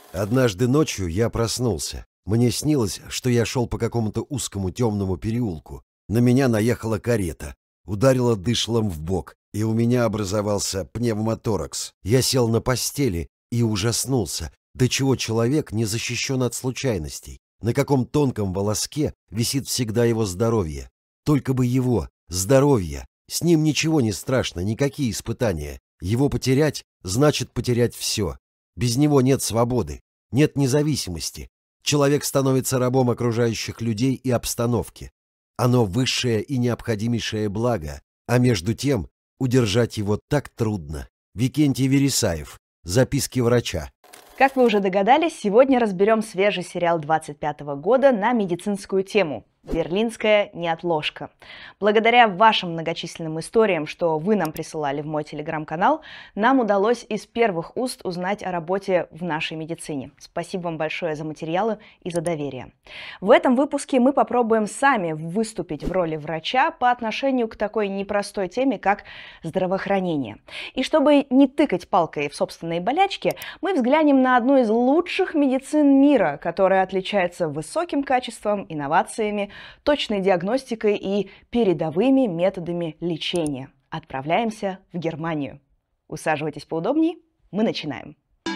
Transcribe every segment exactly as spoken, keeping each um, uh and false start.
Однажды ночью я проснулся. Мне снилось, что я шел по какому-то узкому темному переулку. На меня наехала карета, ударила дышлом в бок, и у меня образовался пневмоторакс. Я сел на постели и ужаснулся, до чего человек не защищен от случайностей. На каком тонком волоске висит всегда его здоровье. Только бы его, здоровье. С ним ничего не страшно, никакие испытания. Его потерять значит потерять все. Без него нет свободы, нет независимости. Человек становится рабом окружающих людей и обстановки. Оно высшее и необходимейшее благо, а между тем удержать его так трудно. Викентий Вересаев. Записки врача. Как вы уже догадались, сегодня разберем свежий сериал двадцать пятого года на медицинскую тему «Берлинская неотложка». Благодаря вашим многочисленным историям, что вы нам присылали в мой телеграм-канал, нам удалось из первых уст узнать о работе в нашей медицине. Спасибо вам большое за материалы и за доверие. В этом выпуске мы попробуем сами выступить в роли врача по отношению к такой непростой теме, как здравоохранение. И чтобы не тыкать палкой в собственные болячки, мы взглянем на одну из лучших медицин мира, которая отличается высоким качеством, инновациями, точной диагностикой и передовыми методами лечения. Отправляемся в Германию. Усаживайтесь поудобнее, мы начинаем.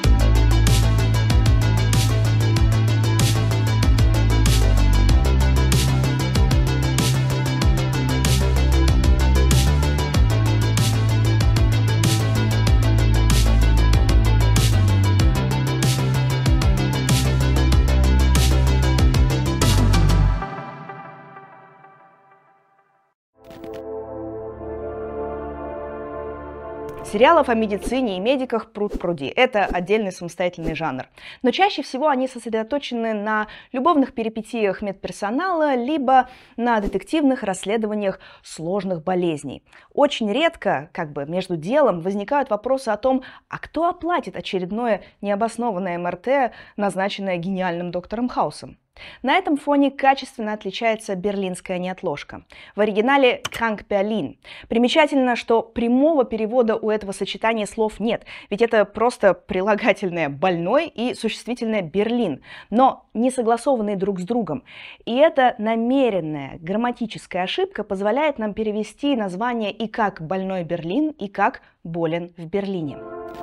Сериалов о медицине и медиках пруд-пруди. Это отдельный самостоятельный жанр. Но чаще всего они сосредоточены на любовных перипетиях медперсонала, либо на детективных расследованиях сложных болезней. Очень редко, как бы между делом, возникают вопросы о том, а кто оплатит очередное необоснованное эм эр тэ, назначенное гениальным доктором Хаусом. На этом фоне качественно отличается «Берлинская неотложка». В оригинале «Krank Berlin». Примечательно, что прямого перевода у этого сочетания слов нет, ведь это просто прилагательное «больной» и существительное «Берлин», но не согласованные друг с другом. И эта намеренная грамматическая ошибка позволяет нам перевести название и как «больной Берлин», и как «болен в Берлине».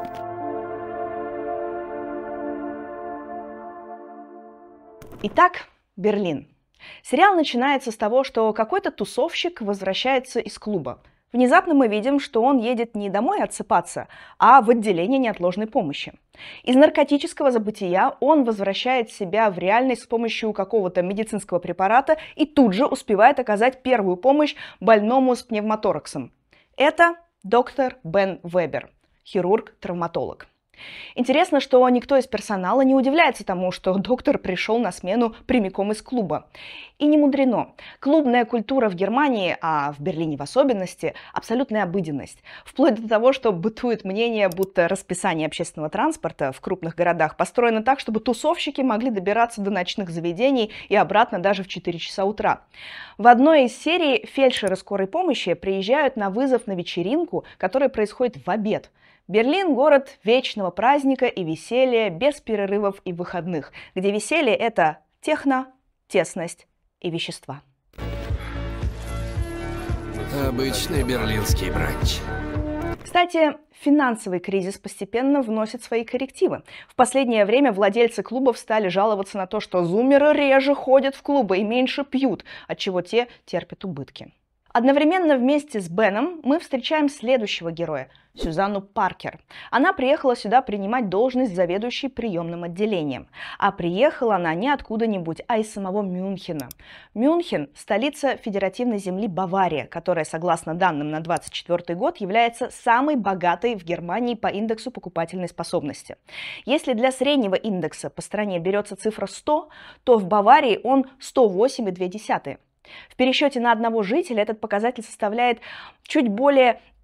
Итак, Берлин. Сериал начинается с того, что какой-то тусовщик возвращается из клуба. Внезапно мы видим, что он едет не домой отсыпаться, а в отделение неотложной помощи. Из наркотического забытия он возвращает себя в реальность с помощью какого-то медицинского препарата и тут же успевает оказать первую помощь больному с пневмотораксом. Это доктор Бен Вебер, хирург-травматолог. Интересно, что никто из персонала не удивляется тому, что доктор пришел на смену прямиком из клуба. И не мудрено. Клубная культура в Германии, а в Берлине в особенности, абсолютная обыденность. Вплоть до того, что бытует мнение, будто расписание общественного транспорта в крупных городах построено так, чтобы тусовщики могли добираться до ночных заведений и обратно даже в четыре часа утра. В одной из серий фельдшеры скорой помощи приезжают на вызов на вечеринку, которая происходит в обед. Берлин – город вечного праздника и веселья, без перерывов и выходных, где веселье – это техно, тесность и вещества. Обычный берлинский бранч. Кстати, финансовый кризис постепенно вносит свои коррективы. В последнее время владельцы клубов стали жаловаться на то, что зумеры реже ходят в клубы и меньше пьют, отчего те терпят убытки. Одновременно вместе с Беном мы встречаем следующего героя – Сюзанну Паркер. Она приехала сюда принимать должность заведующей приемным отделением. А приехала она не откуда-нибудь, а из самого Мюнхена. Мюнхен – столица федеративной земли Бавария, которая, согласно данным на двадцать четвёртый год, является самой богатой в Германии по индексу покупательной способности. Если для среднего индекса по стране берется цифра сто, то в Баварии он сто восемь и две десятых. В пересчете на одного жителя этот показатель составляет чуть более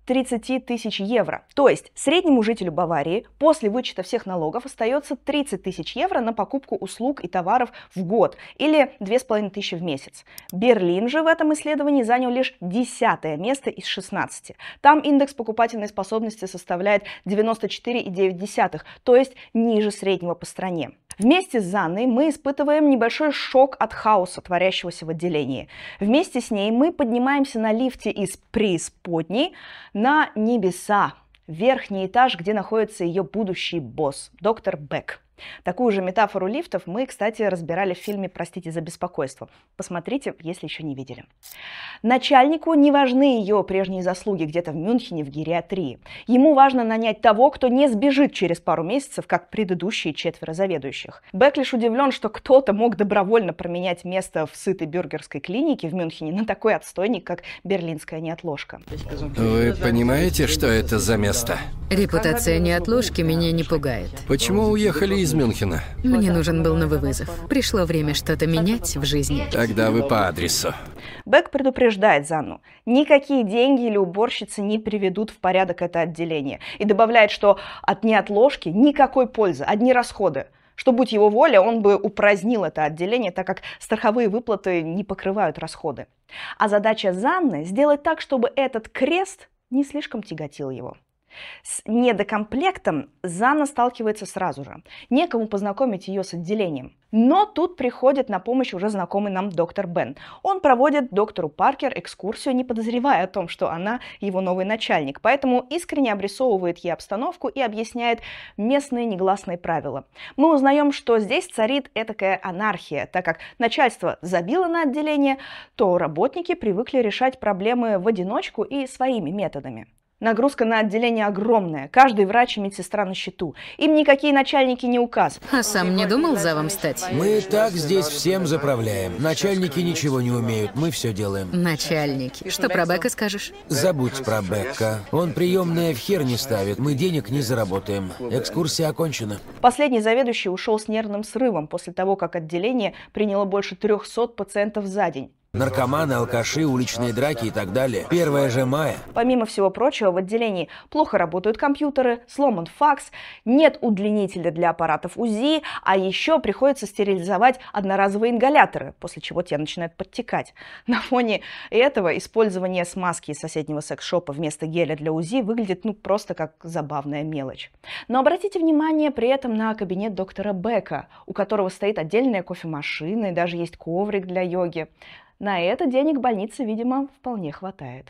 тридцати тысяч евро. То есть среднему жителю Баварии после вычета всех налогов остается тридцать тысяч евро на покупку услуг и товаров в год или две с половиной тысячи в месяц. Берлин же в этом исследовании занял лишь десятое место из шестнадцати. Там индекс покупательной способности составляет девяносто четыре и девять десятых, то есть ниже среднего по стране. Вместе с Занной мы испытываем небольшой шок от хаоса, творящегося в отделении. Вместе с ней мы поднимаемся на лифте из преисподней на небеса, верхний этаж, где находится ее будущий босс, доктор Бек. Такую же метафору лифтов мы, кстати, разбирали в фильме «Простите за беспокойство». Посмотрите, если еще не видели. Начальнику не важны ее прежние заслуги где-то в Мюнхене в гериатрии. Ему важно нанять того, кто не сбежит через пару месяцев, как предыдущие четверо заведующих. Бек лишь удивлен, что кто-то мог добровольно променять место в сытой бюргерской клинике в Мюнхене на такой отстойник, как берлинская неотложка. Вы понимаете, что это за место? Репутация неотложки меня не пугает. Почему уехали из Мюнхена? Мне нужен был новый вызов. Пришло время что-то менять в жизни. Тогда вы по адресу. Бек предупреждает Занну: никакие деньги или уборщицы не приведут в порядок это отделение. И добавляет, что от неотложки никакой пользы, одни расходы. Что, будь его воля, он бы упразднил это отделение, так как страховые выплаты не покрывают расходы. А задача Занны — сделать так, чтобы этот крест не слишком тяготил его. С недокомплектом Занна сталкивается сразу же. Некому познакомить ее с отделением. Но тут приходит на помощь уже знакомый нам доктор Бен. Он проводит доктору Паркер экскурсию, не подозревая о том, что она его новый начальник. Поэтому искренне обрисовывает ей обстановку и объясняет местные негласные правила. Мы узнаем, что здесь царит этакая анархия. Так как начальство забило на отделение, то работники привыкли решать проблемы в одиночку и своими методами. Нагрузка на отделение огромная. Каждый врач и медсестра на счету. Им никакие начальники не указ. А сам не думал завом стать? Мы так здесь всем заправляем. Начальники ничего не умеют, мы все делаем. Начальники. Что про Бека скажешь? Забудь про Бека. Он приемные в хер не ставит, мы денег не заработаем. Экскурсия окончена. Последний заведующий ушел с нервным срывом после того, как отделение приняло больше трёхсот пациентов за день. Наркоманы, алкаши, уличные драки и так далее. первое же мая. Помимо всего прочего, в отделении плохо работают компьютеры, сломан факс, нет удлинителя для аппаратов УЗИ, а еще приходится стерилизовать одноразовые ингаляторы, после чего те начинают подтекать. На фоне этого использование смазки из соседнего секс-шопа вместо геля для УЗИ выглядит ну просто как забавная мелочь. Но обратите внимание при этом на кабинет доктора Бека, у которого стоит отдельная кофемашина и даже есть коврик для йоги. На это денег больнице, видимо, вполне хватает.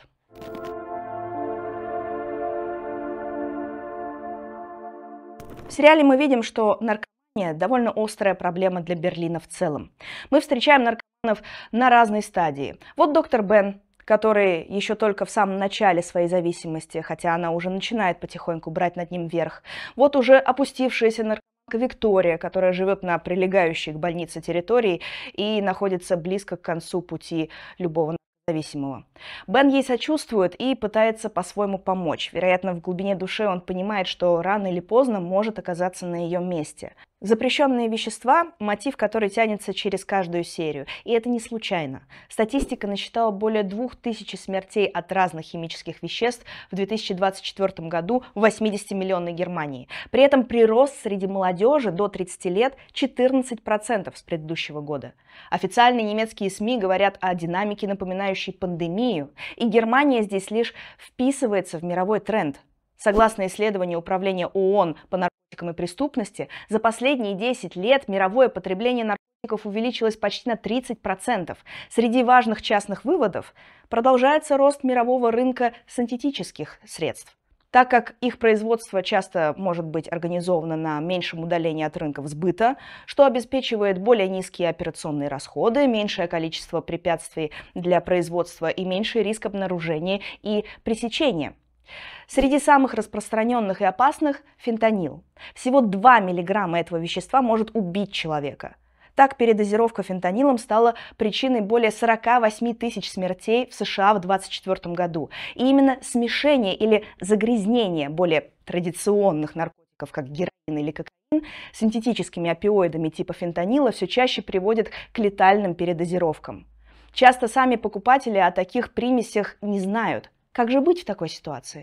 В сериале мы видим, что наркомания – довольно острая проблема для Берлина в целом. Мы встречаем наркоманов на разной стадии. Вот доктор Бен, который еще только в самом начале своей зависимости, хотя она уже начинает потихоньку брать над ним верх. Вот уже опустившаяся наркомания Виктория, которая живет на прилегающей к больнице территории и находится близко к концу пути любого зависимого. Бен ей сочувствует и пытается по-своему помочь. Вероятно, в глубине души он понимает, что рано или поздно может оказаться на ее месте. Запрещенные вещества – мотив, который тянется через каждую серию. И это не случайно. Статистика насчитала более двух тысяч смертей от разных химических веществ в две тысячи двадцать четвёртом году в восьмидесятимиллионной Германии. При этом прирост среди молодежи до тридцати лет четырнадцать процентов с предыдущего года. Официальные немецкие СМИ говорят о динамике, напоминающей пандемию. И Германия здесь лишь вписывается в мировой тренд. Согласно исследованию Управления ООН по наркотикам и преступности, за последние десять лет мировое потребление наркотиков увеличилось почти на тридцать процентов. Среди важных частных выводов продолжается рост мирового рынка синтетических средств. Так как их производство часто может быть организовано на меньшем удалении от рынков сбыта, что обеспечивает более низкие операционные расходы, меньшее количество препятствий для производства и меньший риск обнаружения и пресечения. Среди самых распространенных и опасных – фентанил. Всего два миллиграмма этого вещества может убить человека. Так, передозировка фентанилом стала причиной более сорока восьми тысяч смертей в США в две тысячи двадцать четвёртом году. И именно смешение или загрязнение более традиционных наркотиков, как героин или кокаин, с синтетическими опиоидами типа фентанила все чаще приводит к летальным передозировкам. Часто сами покупатели о таких примесях не знают. Как же быть в такой ситуации?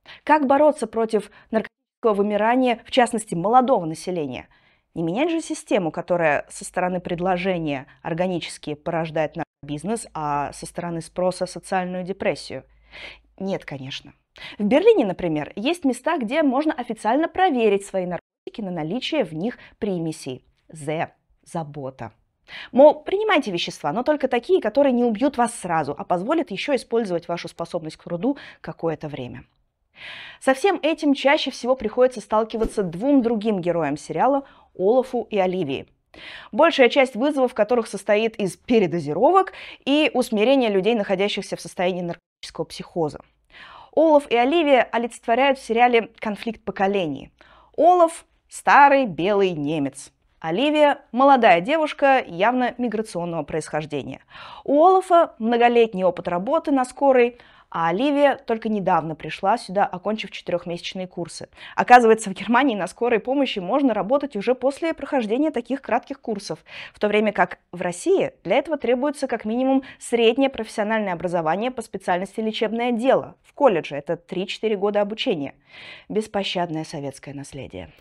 Как бороться против наркотического вымирания, в частности, молодого населения? Не менять же систему, которая со стороны предложения органически порождает наркобизнес, а со стороны спроса социальную депрессию? Нет, конечно. В Берлине, например, есть места, где можно официально проверить свои наркотики на наличие в них примесей. З. Забота. Мол, принимайте вещества, но только такие, которые не убьют вас сразу, а позволят еще использовать вашу способность к труду какое-то время. Со всем этим чаще всего приходится сталкиваться двум другим героям сериала – Олафу и Оливии. Большая часть вызовов которых состоит из передозировок и усмирения людей, находящихся в состоянии наркотического психоза. Олаф и Оливия олицетворяют в сериале конфликт поколений. Олаф – старый белый немец. Оливия – молодая девушка, явно миграционного происхождения. У Олафа многолетний опыт работы на скорой, а Оливия только недавно пришла сюда, окончив четырехмесячные курсы. Оказывается, в Германии на скорой помощи можно работать уже после прохождения таких кратких курсов, в то время как в России для этого требуется как минимум среднее профессиональное образование по специальности лечебное дело. В колледже это три-четыре года обучения. Беспощадное советское наследие.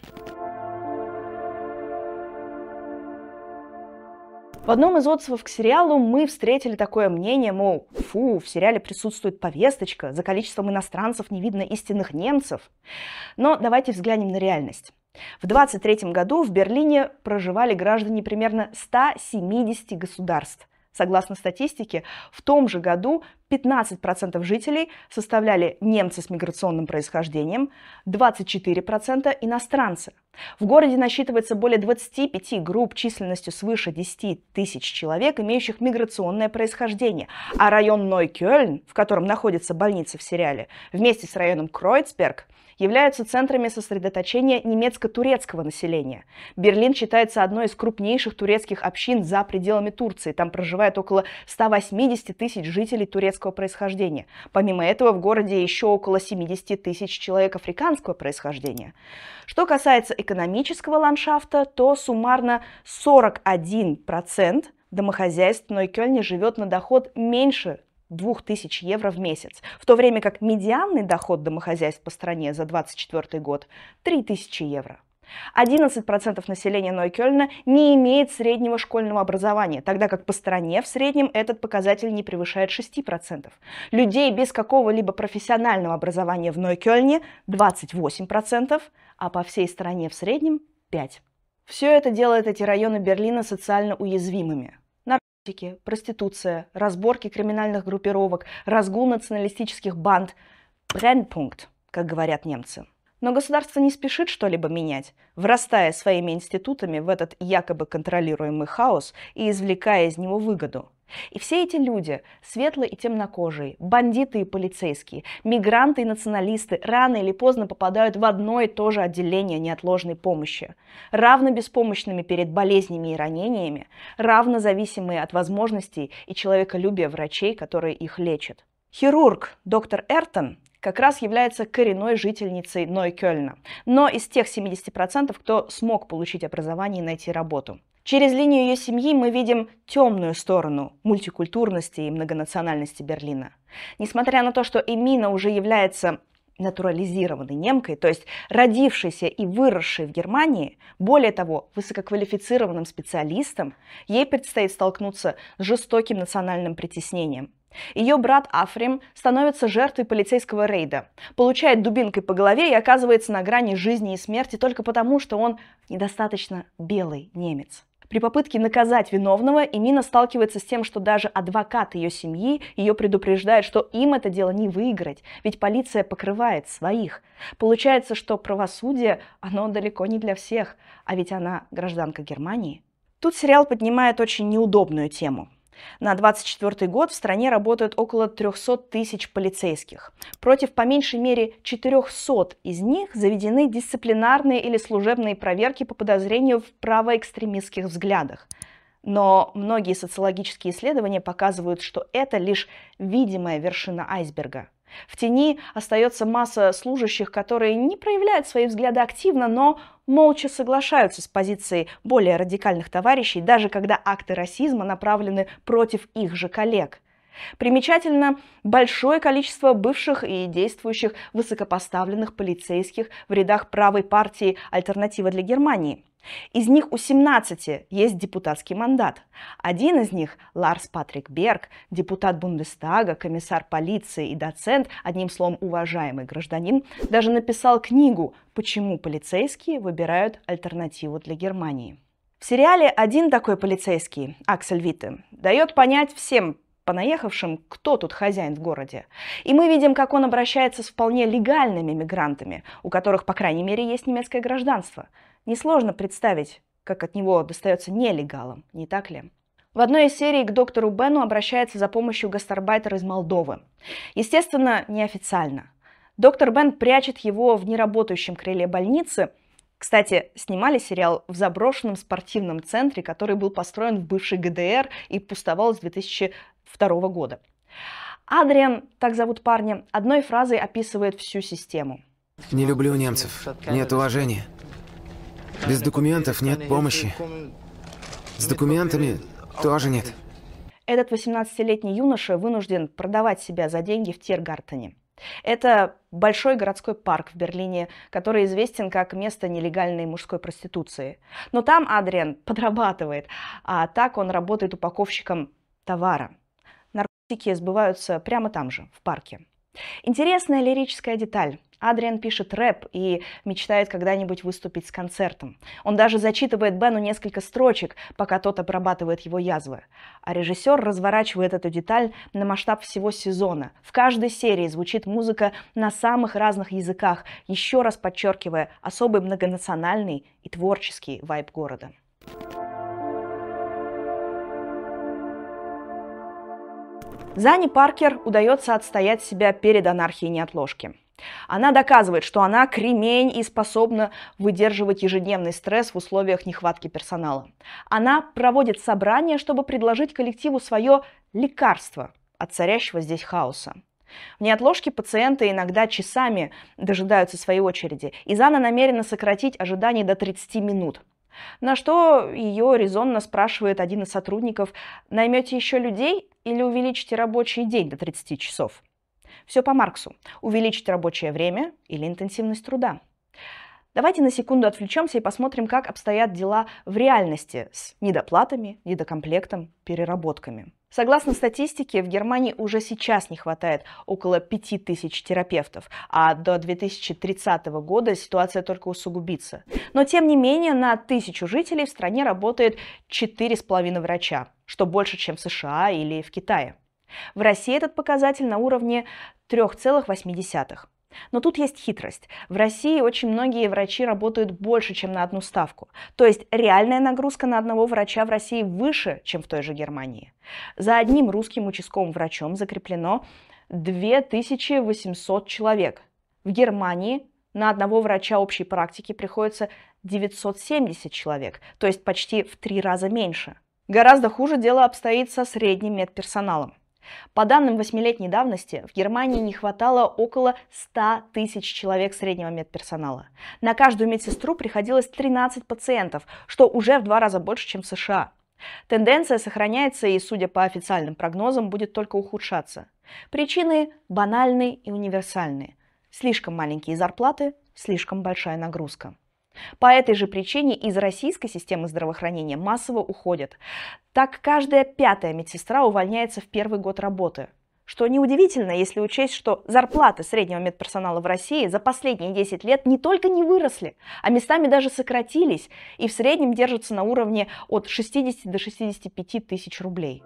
В одном из отзывов к сериалу мы встретили такое мнение, мол, фу, в сериале присутствует повесточка, за количеством иностранцев не видно истинных немцев. Но давайте взглянем на реальность. В двадцать третьем году в Берлине проживали граждане примерно ста семидесяти государств. Согласно статистике, в том же году пятнадцать процентов жителей составляли немцы с миграционным происхождением, двадцать четыре процента иностранцы. В городе насчитывается более двадцати пяти групп численностью свыше десяти тысяч человек, имеющих миграционное происхождение. А район Нойкёльн, в котором находится больница в сериале, вместе с районом Кройцберг, являются центрами сосредоточения немецко-турецкого населения. Берлин считается одной из крупнейших турецких общин за пределами Турции. Там проживает около ста восьмидесяти тысяч жителей турецкого происхождения. Помимо этого в городе еще около семидесяти тысяч человек африканского происхождения. Что касается экономического ландшафта, то суммарно сорок один процент домохозяйств в Нойкёльне живет на доход меньше двух тысяч евро в месяц, в то время как медианный доход домохозяйств по стране за двадцать четвёртый год – три тысячи евро. одиннадцать процентов населения Нойкёльна не имеет среднего школьного образования, тогда как по стране в среднем этот показатель не превышает шести процентов. Людей без какого-либо профессионального образования в Нойкёльне – двадцать восемь процентов, а по всей стране в среднем – пять процентов. Все это делает эти районы Берлина социально уязвимыми. Проституция, разборки криминальных группировок, разгул националистических банд – брennpunkt, как говорят немцы. Но государство не спешит что-либо менять, врастая своими институтами в этот якобы контролируемый хаос и извлекая из него выгоду. И все эти люди, светлые и темнокожие, бандиты и полицейские, мигранты и националисты, рано или поздно попадают в одно и то же отделение неотложной помощи. Равно беспомощными перед болезнями и ранениями, равно зависимые от возможностей и человеколюбия врачей, которые их лечат. Хирург доктор Эртон как раз является коренной жительницей Нойкёльна, но из тех семидесяти процентов, кто смог получить образование и найти работу. Через линию ее семьи мы видим темную сторону мультикультурности и многонациональности Берлина. Несмотря на то, что Эмина уже является натурализированной немкой, то есть родившейся и выросшей в Германии, более того, высококвалифицированным специалистом, ей предстоит столкнуться с жестоким национальным притеснением. Ее брат Африм становится жертвой полицейского рейда, получает дубинкой по голове и оказывается на грани жизни и смерти только потому, что он недостаточно белый немец. При попытке наказать виновного Эмина сталкивается с тем, что даже адвокат ее семьи ее предупреждает, что им это дело не выиграть, ведь полиция покрывает своих. Получается, что правосудие, оно далеко не для всех, а ведь она гражданка Германии. Тут сериал поднимает очень неудобную тему. На двадцать четвёртый год в стране работают около трёхсот тысяч полицейских. Против по меньшей мере четырёхсот из них заведены дисциплинарные или служебные проверки по подозрению в правоэкстремистских взглядах. Но многие социологические исследования показывают, что это лишь видимая вершина айсберга. В тени остается масса служащих, которые не проявляют свои взгляды активно, но молча соглашаются с позицией более радикальных товарищей, даже когда акты расизма направлены против их же коллег. Примечательно большое количество бывших и действующих высокопоставленных полицейских в рядах правой партии «Альтернатива для Германии». Из них у семнадцати есть депутатский мандат. Один из них, Ларс Патрик Берг, депутат Бундестага, комиссар полиции и доцент, одним словом, уважаемый гражданин, даже написал книгу «Почему полицейские выбирают альтернативу для Германии». В сериале один такой полицейский, Аксель Витте, дает понять всем понаехавшим, кто тут хозяин в городе. И мы видим, как он обращается с вполне легальными мигрантами, у которых, по крайней мере, есть немецкое гражданство. Несложно представить, как от него достается нелегалам, не так ли? В одной из серий к доктору Бену обращается за помощью гастарбайтер из Молдовы. Естественно, неофициально. Доктор Бен прячет его в неработающем крыле больницы. Кстати, снимали сериал в заброшенном спортивном центре, который был построен в бывшей ГДР и пустовал с две тысячи второго года. Адриан, так зовут парня, одной фразой описывает всю систему. Не люблю немцев. Нет уважения. Без документов нет помощи. С документами тоже нет. Этот восемнадцатилетний юноша вынужден продавать себя за деньги в Тиргартене. Это большой городской парк в Берлине, который известен как место нелегальной мужской проституции. Но там Адриан подрабатывает, а так он работает упаковщиком товара. Наркотики сбываются прямо там же, в парке. Интересная лирическая деталь. Адриан пишет рэп и мечтает когда-нибудь выступить с концертом. Он даже зачитывает Бену несколько строчек, пока тот обрабатывает его язвы. А режиссер разворачивает эту деталь на масштаб всего сезона. В каждой серии звучит музыка на самых разных языках, еще раз подчеркивая особый многонациональный и творческий вайб города. Зане Паркер удается отстоять себя перед анархией неотложки. Она доказывает, что она кремень и способна выдерживать ежедневный стресс в условиях нехватки персонала. Она проводит собрания, чтобы предложить коллективу свое лекарство от царящего здесь хаоса. В неотложке пациенты иногда часами дожидаются своей очереди, и Зана намерена сократить ожидание до тридцати минут. На что ее резонно спрашивает один из сотрудников: наймете еще людей или увеличите рабочий день до тридцати часов? Все по Марксу. Увеличить рабочее время или интенсивность труда. Давайте на секунду отвлечемся и посмотрим, как обстоят дела в реальности с недоплатами, недокомплектом, переработками. Согласно статистике, в Германии уже сейчас не хватает около пяти тысяч терапевтов, а до две тысячи тридцатого года ситуация только усугубится. Но тем не менее на тысячу жителей в стране работает четыре с половиной врача, что больше, чем в США или в Китае. В России этот показатель на уровне трёх целых восьми десятых. Но тут есть хитрость. В России очень многие врачи работают больше, чем на одну ставку. То есть реальная нагрузка на одного врача в России выше, чем в той же Германии. За одним русским участковым врачом закреплено две тысячи восемьсот человек. В Германии на одного врача общей практики приходится девятьсот семьдесят человек, то есть почти в три раза меньше. Гораздо хуже дело обстоит со средним медперсоналом. По данным восьмилетней давности, в Германии не хватало около ста тысяч человек среднего медперсонала. На каждую медсестру приходилось тринадцать пациентов, что уже в два раза больше, чем в США. Тенденция сохраняется и, судя по официальным прогнозам, будет только ухудшаться. Причины банальные и универсальные. Слишком маленькие зарплаты, слишком большая нагрузка. По этой же причине из российской системы здравоохранения массово уходят. Так каждая пятая медсестра увольняется в первый год работы. Что неудивительно, если учесть, что зарплаты среднего медперсонала в России за последние десять лет не только не выросли, а местами даже сократились и в среднем держатся на уровне от шестидесяти до шестидесяти пяти тысяч рублей.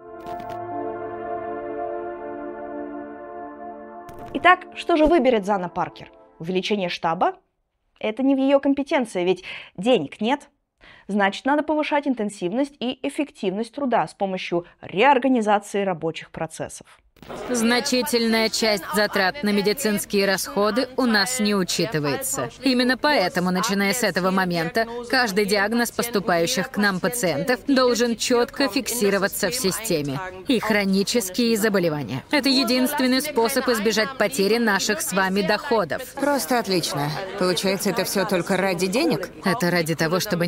Итак, что же выберет Зана Паркер? Увеличение штаба? Это не в ее компетенции, ведь денег нет. Значит, надо повышать интенсивность и эффективность труда с помощью реорганизации рабочих процессов. Значительная часть затрат на медицинские расходы у нас не учитывается. Именно поэтому, начиная с этого момента, каждый диагноз поступающих к нам пациентов должен четко фиксироваться в системе. И хронические заболевания. Это единственный способ избежать потери наших с вами доходов. Просто отлично. Получается, это все только ради денег? Это ради того, чтобы неотложка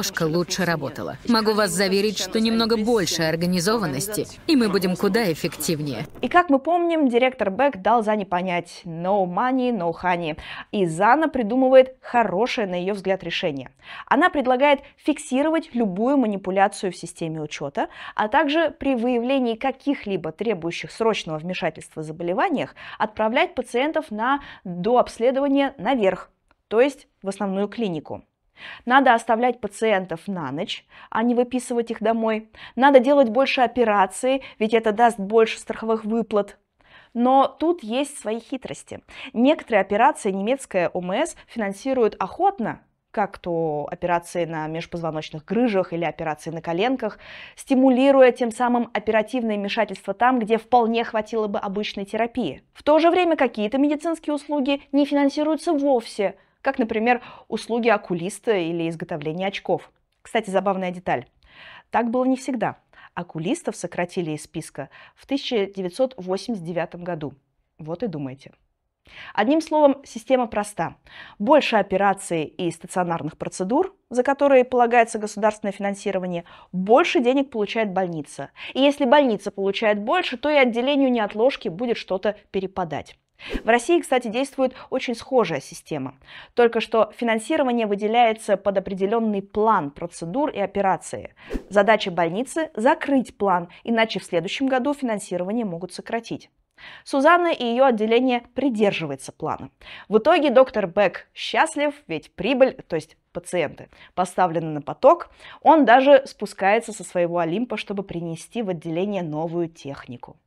немножко лучше работала. Могу вас заверить, что немного больше организованности, и мы будем куда эффективнее. И как мы помним, директор Бек дал Зане понять «no money, no honey». И Зана придумывает хорошее, на ее взгляд, решение. Она предлагает фиксировать любую манипуляцию в системе учета, а также при выявлении каких-либо требующих срочного вмешательства заболеваниях отправлять пациентов на дообследование наверх, то есть в основную клинику. Надо оставлять пациентов на ночь, а не выписывать их домой. Надо делать больше операций, ведь это даст больше страховых выплат. Но тут есть свои хитрости. Некоторые операции немецкая ОМС финансирует охотно, как то операции на межпозвоночных грыжах или операции на коленках, стимулируя тем самым оперативное вмешательство там, где вполне хватило бы обычной терапии. В то же время какие-то медицинские услуги не финансируются вовсе, как, например, услуги окулиста или изготовление очков. Кстати, забавная деталь. Так было не всегда. Окулистов сократили из списка в тысяча девятьсот восемьдесят девятом году. Вот и думайте. Одним словом, система проста. Больше операций и стационарных процедур, за которые полагается государственное финансирование, больше денег получает больница. И если больница получает больше, то и отделению неотложки будет что-то перепадать. В России, кстати, действует очень схожая система. Только что финансирование выделяется под определенный план процедур и операций. Задача больницы – закрыть план, иначе в следующем году финансирование могут сократить. Сузанна и ее отделение придерживается плана. В итоге доктор Бек счастлив, ведь прибыль, то есть пациенты, поставлены на поток. Он даже спускается со своего Олимпа, чтобы принести в отделение новую технику.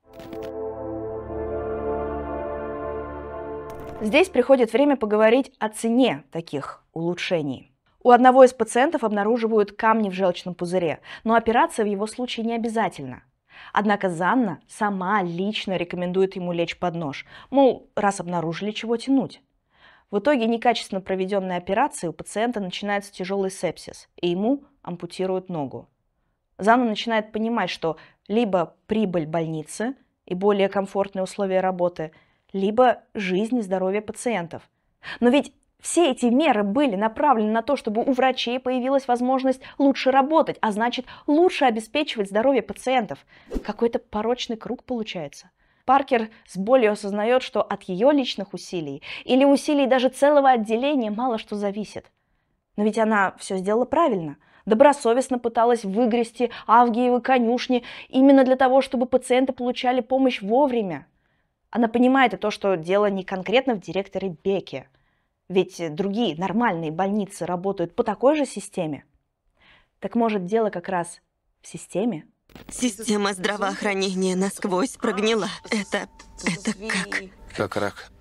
Здесь приходит время поговорить о цене таких улучшений. У одного из пациентов обнаруживают камни в желчном пузыре, но операция в его случае не обязательна. Однако Занна сама лично рекомендует ему лечь под нож, мол, раз обнаружили, чего тянуть. В итоге некачественно проведенной операции у пациента начинается тяжелый сепсис, и ему ампутируют ногу. Занна начинает понимать, что либо прибыль больницы и более комфортные условия работы, либо жизнь и здоровье пациентов. Но ведь все эти меры были направлены на то, чтобы у врачей появилась возможность лучше работать, а значит, лучше обеспечивать здоровье пациентов. Какой-то порочный круг получается. Паркер с болью осознает, что от ее личных усилий или усилий даже целого отделения мало что зависит. Но ведь она все сделала правильно. Добросовестно пыталась выгрести Авгиевы конюшни именно для того, чтобы пациенты получали помощь вовремя. Она понимает и то, что дело не конкретно в директоре Беке. Ведь другие нормальные больницы работают по такой же системе. Так может, дело как раз в системе? Система здравоохранения насквозь прогнила. Это... это как? Как рак.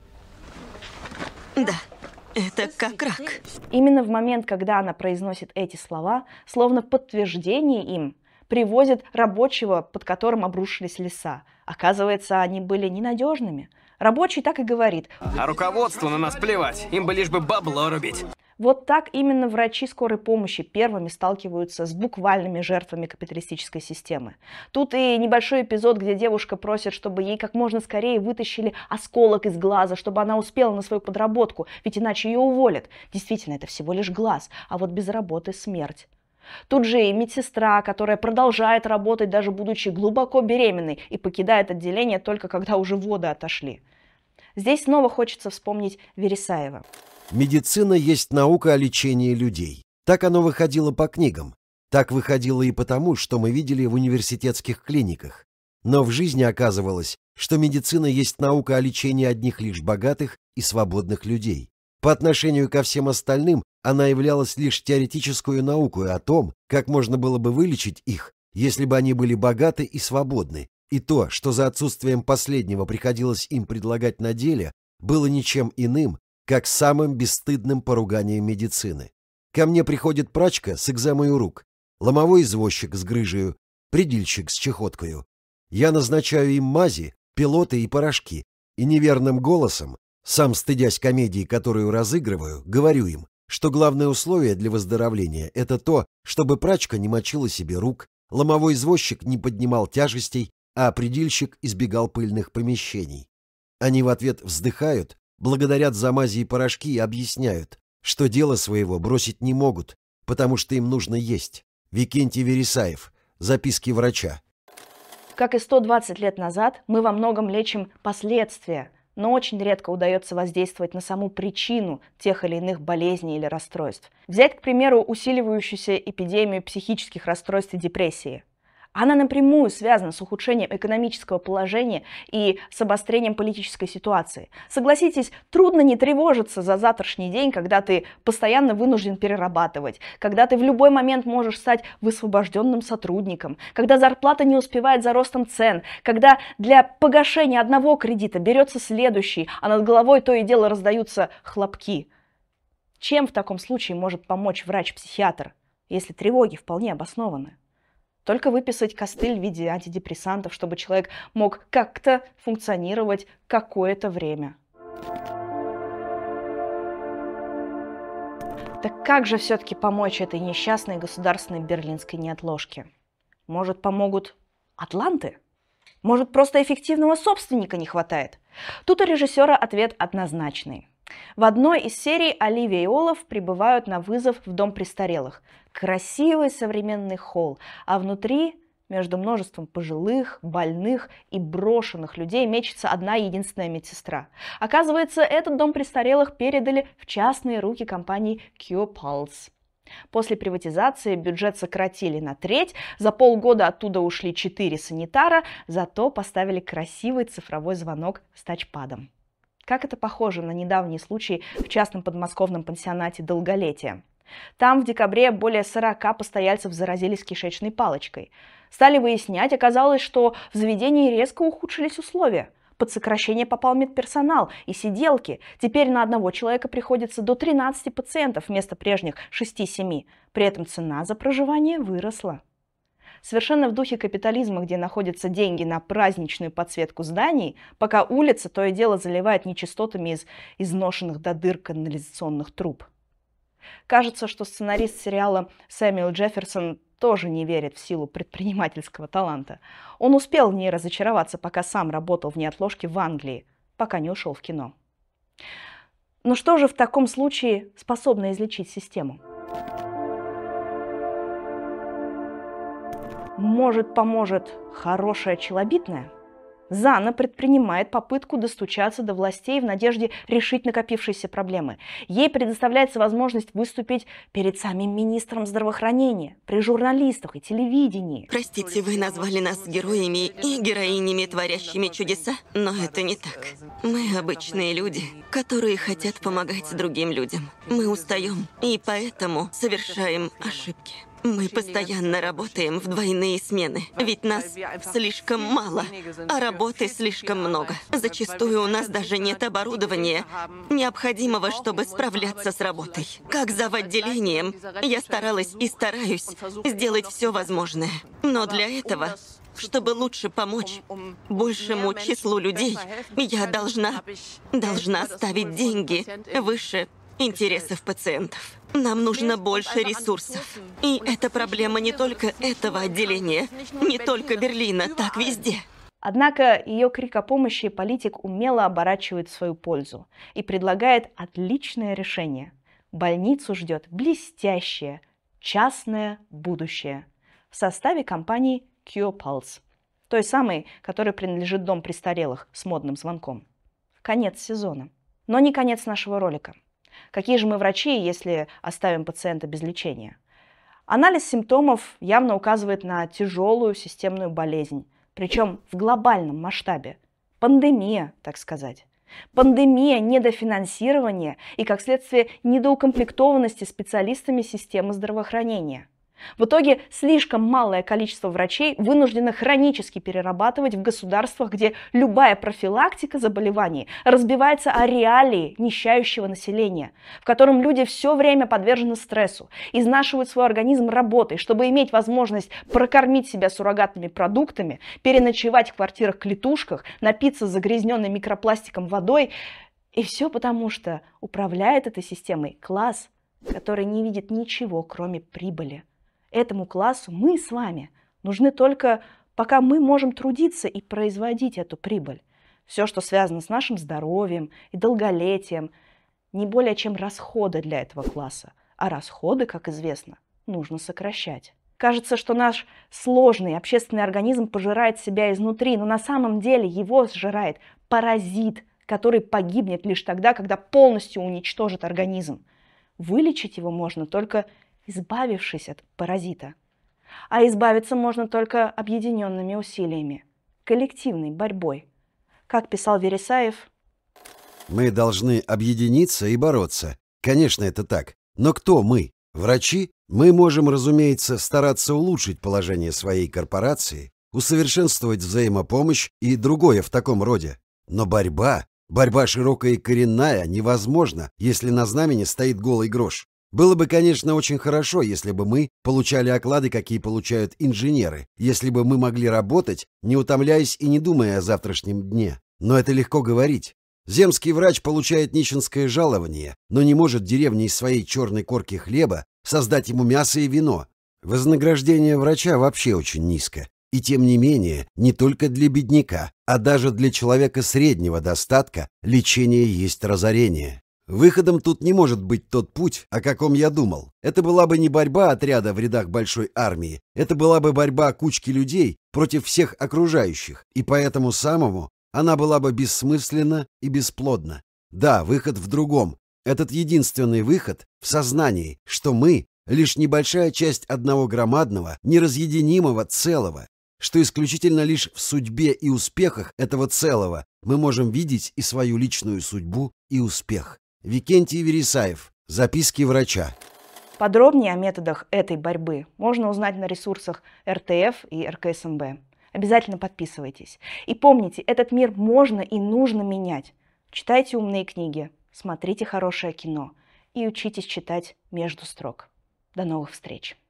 Да, это как рак. Именно в момент, когда она произносит эти слова, словно подтверждение им, привозят рабочего, под которым обрушились леса. Оказывается, они были ненадежными. Рабочий так и говорит. А руководству на нас плевать, им бы лишь бы бабло рубить. Вот так именно врачи скорой помощи первыми сталкиваются с буквальными жертвами капиталистической системы. Тут и небольшой эпизод, где девушка просит, чтобы ей как можно скорее вытащили осколок из глаза, чтобы она успела на свою подработку, ведь иначе ее уволят. Действительно, это всего лишь глаз, а вот без работы смерть. Тут же и медсестра, которая продолжает работать, даже будучи глубоко беременной, и покидает отделение только когда уже воды отошли. Здесь снова хочется вспомнить Вересаева. Медицина есть наука о лечении людей. Так оно выходило по книгам. Так выходило и потому, что мы видели в университетских клиниках. Но в жизни оказывалось, что медицина есть наука о лечении одних лишь богатых и свободных людей. По отношению ко всем остальным она являлась лишь теоретическую наукой о том, как можно было бы вылечить их, если бы они были богаты и свободны, и то, что за отсутствием последнего приходилось им предлагать на деле, было ничем иным, как самым бесстыдным поруганием медицины. Ко мне приходит прачка с экземой у рук, ломовой извозчик с грыжею, предильщик с чехоткою. Я назначаю им мази, пилоты и порошки, и неверным голосом, сам стыдясь комедии, которую разыгрываю, говорю им, что главное условие для выздоровления – это то, чтобы прачка не мочила себе рук, ломовой извозчик не поднимал тяжестей, а предильщик избегал пыльных помещений. Они в ответ вздыхают, благодарят за мази и порошки и объясняют, что дело своего бросить не могут, потому что им нужно есть. Викентий Вересаев. Записки врача. Как и сто двадцать лет назад, мы во многом лечим последствия, но очень редко удается воздействовать на саму причину тех или иных болезней или расстройств. Взять, к примеру, усиливающуюся эпидемию психических расстройств и депрессии. Она напрямую связана с ухудшением экономического положения и с обострением политической ситуации. Согласитесь, трудно не тревожиться за завтрашний день, когда ты постоянно вынужден перерабатывать, когда ты в любой момент можешь стать высвобожденным сотрудником, когда зарплата не успевает за ростом цен, когда для погашения одного кредита берется следующий, а над головой то и дело раздаются хлопки. Чем в таком случае может помочь врач-психиатр, если тревоги вполне обоснованы? Только выписать костыль в виде антидепрессантов, чтобы человек мог как-то функционировать какое-то время. Так как же все-таки помочь этой несчастной государственной берлинской неотложке? Может, помогут атланты? Может, просто эффективного собственника не хватает? Тут у режиссера ответ однозначный. В одной из серий Оливия и Олаф прибывают на вызов в дом престарелых. Красивый современный холл, а внутри, между множеством пожилых, больных и брошенных людей, мечется одна единственная медсестра. Оказывается, этот дом престарелых передали в частные руки компании CurePulse. После приватизации бюджет сократили на треть, за полгода оттуда ушли четыре санитара, зато поставили красивый цифровой звонок с тачпадом. Как это похоже на недавний случай в частном подмосковном пансионате «Долголетие». Там в декабре более сорока постояльцев заразились кишечной палочкой. Стали выяснять, оказалось, что в заведении резко ухудшились условия. Под сокращение попал медперсонал и сиделки. Теперь на одного человека приходится до тринадцати пациентов вместо прежних шести-семи. При этом цена за проживание выросла. Совершенно в духе капитализма, где находятся деньги на праздничную подсветку зданий, пока улица то и дело заливает нечистотами из изношенных до дыр канализационных труб. Кажется, что сценарист сериала Сэмюэл Джефферсон тоже не верит в силу предпринимательского таланта. Он успел в ней разочароваться, пока сам работал в неотложке в Англии, пока не ушел в кино. Но что же в таком случае способно излечить систему? Может, поможет хорошая челобитная? Зана предпринимает попытку достучаться до властей в надежде решить накопившиеся проблемы. Ей предоставляется возможность выступить перед самим министром здравоохранения, при журналистах и телевидении. Простите, вы назвали нас героями и героинями, творящими чудеса, но это не так. Мы обычные люди, которые хотят помогать другим людям. Мы устаем и поэтому совершаем ошибки. Мы постоянно работаем в двойные смены, ведь нас слишком мало, а работы слишком много. Зачастую у нас даже нет оборудования, необходимого, чтобы справляться с работой. Как зав. Отделением, я старалась и стараюсь сделать все возможное. Но для этого, чтобы лучше помочь большему числу людей, я должна, должна ставить деньги выше интересов пациентов. Нам нужно больше ресурсов. И это проблема не только этого отделения, не только Берлина, так везде. Однако ее крик о помощи политик умело оборачивает в свою пользу и предлагает отличное решение. Больницу ждет блестящее, частное будущее в составе компании CurePulse, той самой, которой принадлежит дом престарелых с модным звонком. Конец сезона. Но не конец нашего ролика. Какие же мы врачи, если оставим пациента без лечения? Анализ симптомов явно указывает на тяжелую системную болезнь, причем в глобальном масштабе. Пандемия, так сказать. Пандемия недофинансирования и, как следствие, недоукомплектованности специалистами системы здравоохранения. В итоге слишком малое количество врачей вынуждено хронически перерабатывать в государствах, где любая профилактика заболеваний разбивается о реалии нищающего населения, в котором люди все время подвержены стрессу, изнашивают свой организм работой, чтобы иметь возможность прокормить себя суррогатными продуктами, переночевать в квартирах-клетушках, напиться загрязненной микропластиком водой. И все потому, что управляет этой системой класс, который не видит ничего, кроме прибыли. Этому классу мы с вами нужны только, пока мы можем трудиться и производить эту прибыль. Все, что связано с нашим здоровьем и долголетием, не более чем расходы для этого класса, а расходы, как известно, нужно сокращать. Кажется, что наш сложный общественный организм пожирает себя изнутри, но на самом деле его сжирает паразит, который погибнет лишь тогда, когда полностью уничтожит организм. Вылечить его можно только избавившись от паразита. А избавиться можно только объединенными усилиями, коллективной борьбой. Как писал Вересаев, мы должны объединиться и бороться. Конечно, это так. Но кто мы? Врачи? Мы можем, разумеется, стараться улучшить положение своей корпорации, усовершенствовать взаимопомощь и другое в таком роде. Но борьба, борьба широкая и коренная, невозможна, если на знамени стоит голый грош. Было бы, конечно, очень хорошо, если бы мы получали оклады, какие получают инженеры, если бы мы могли работать, не утомляясь и не думая о завтрашнем дне. Но это легко говорить. Земский врач получает нищенское жалование, но не может деревне из своей черной корки хлеба создать ему мясо и вино. Вознаграждение врача вообще очень низко. И тем не менее, не только для бедняка, а даже для человека среднего достатка лечение есть разорение. Выходом тут не может быть тот путь, о каком я думал. Это была бы не борьба отряда в рядах большой армии, это была бы борьба кучки людей против всех окружающих, и поэтому самому она была бы бессмысленна и бесплодна. Да, выход в другом. Этот единственный выход в сознании, что мы — лишь небольшая часть одного громадного, неразъединимого целого, что исключительно лишь в судьбе и успехах этого целого мы можем видеть и свою личную судьбу и успех. Викентий Вересаев. Записки врача. Подробнее о методах этой борьбы можно узнать на ресурсах эр тэ эф и эр ка эс эм бэ. Обязательно подписывайтесь. И помните, этот мир можно и нужно менять. Читайте умные книги, смотрите хорошее кино и учитесь читать между строк. До новых встреч!